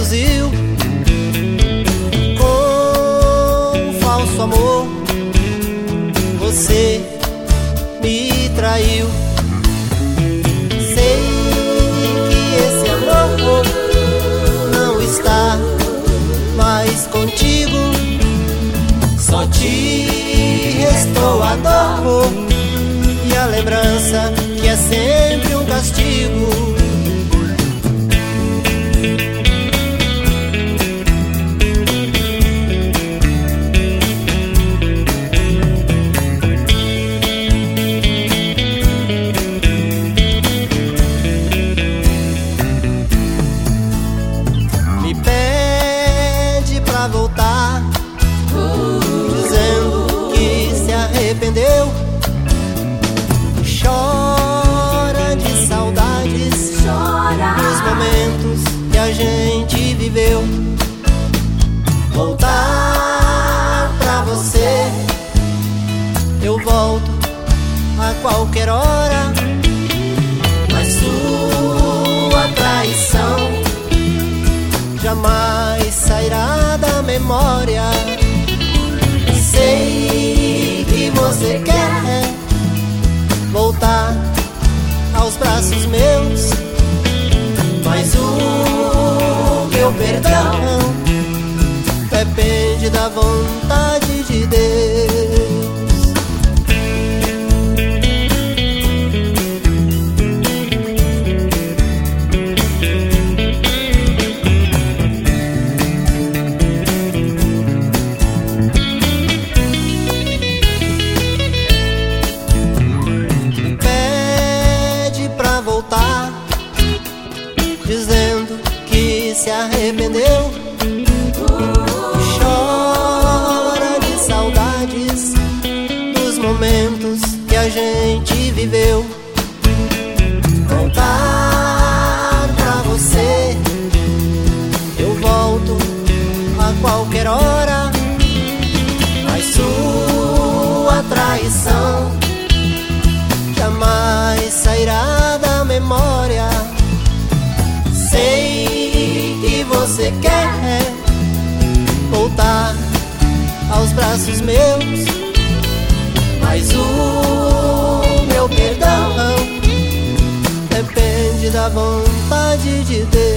seduziu com falso amor. Você me traiu. Sei que esse amor não está mais contigo. Só te restou a dor e a lembrança que é sempre um castigo. Me pede pra voltar, dizendo que se arrependeu. Chora de saudades, chora dos momentos que a gente viveu. Voltar pra você, eu volto a qualquer hora, mas sua traição jamais sairá da memória. Sei que você quer voltar aos braços meus, mas o meu perdão depende da vontade de Deus. Dizendo que se arrependeu. Chora de saudades dos momentos que a gente viveu. Voltar pra você, eu volto a qualquer hora, mas sua traição jamais sairá da memória. Sei que você quer voltar aos braços meus, mas o meu perdão depende da vontade de Deus.